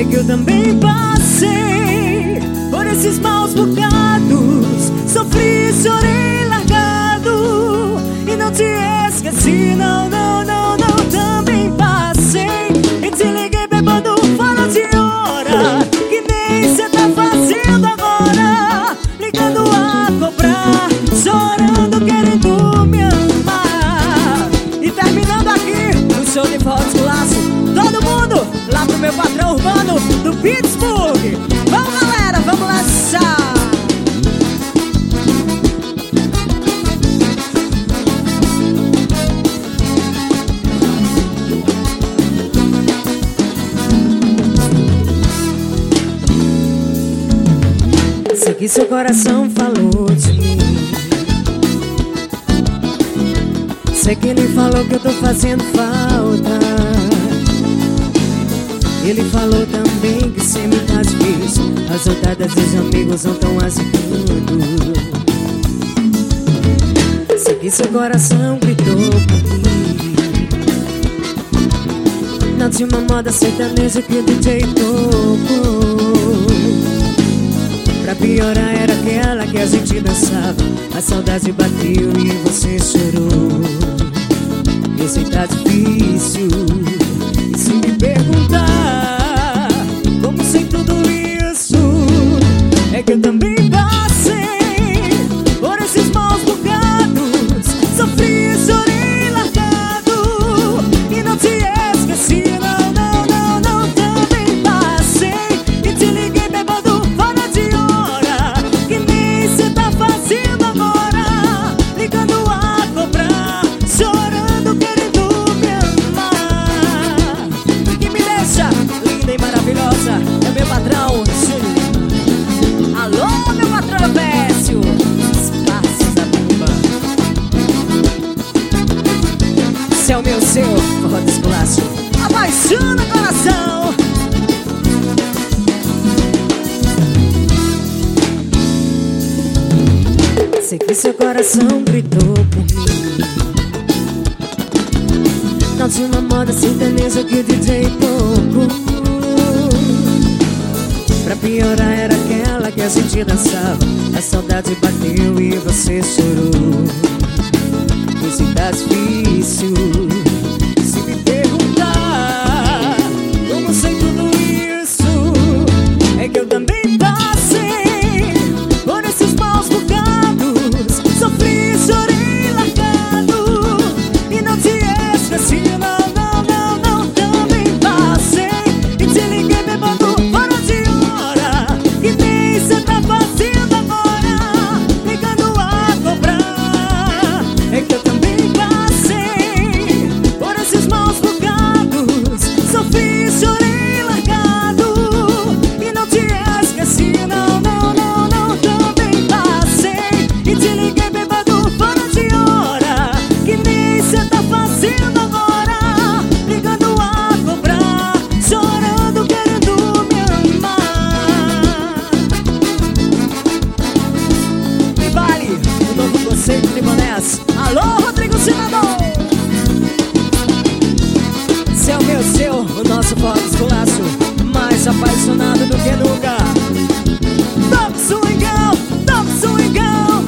É que eu também passei por esses maus bocados, sofri, chorei largado e não te esqueci, não, não, não, não. Também passei e te liguei bebendo fora de hora, que nem cê tá fazendo agora, ligando a cobrar, chorando, querendo me amar. E terminando aqui o show de Forró Descolaço, todo mundo lá pro meu patrão urbano do Pittsburgh. Vamos, galera, vamos lançar. Sei que seu coração falou de mim, sei que ele falou que eu tô fazendo falta. Ele falou também que cê me tá difícil, as saudades dos amigos não tão azeitando. Sei que seu coração gritou por mim, não tinha uma moda sertaneja que o DJ tocou. Pra piorar era aquela que a gente dançava, a saudade bateu e você chorou. Eu sei tá difícil, e se me perguntar como sei tudo isso, é que eu também passei por esses maus bocados, sofri, chorei largado e não te esqueci, não, não, não, não. Também passei e te liguei bebendo fora de hora, que nem cê tá fazendo agora, ligando a cobrar, chorando, querendo me amar. E que me deixa linda e maravilhosa é meu patrão Júnior. Alô, meu patrão Pécio, os passos da bomba. Esse é o meu, seu Forró Descolaço, apaixona o coração. Sei que seu coração gritou por mim, não tinha uma moda sertaneja que o DJ tocou. Pra piorar era aquela que a gente dançava, a saudade bateu e você chorou. Pois se tá difícil, se me perguntar como sei tudo isso, é que eu também passei por esses maus bocados, sofri, chorei largado e não te esqueci, não, não, não, não. Também passei e te liguei bebendo fora de hora, que nem cê tá fazendo agora, ligando a cobrar. É que eu também passei por esses maus bocados, sofri, chorei largado e não te esqueci, não, não, não, não. Também passei e te liguei bebendo fora de hora, que nem cê tá fazendo agora, ligando a cobrar, chorando, querendo me amar. Me vale o novo conceito de Manés. Alô, Rodrigo Senador. Esse é o meu, seu, o nosso Forró Descolaço, mais apaixonado do que nunca. Toque swingão, toque swingão.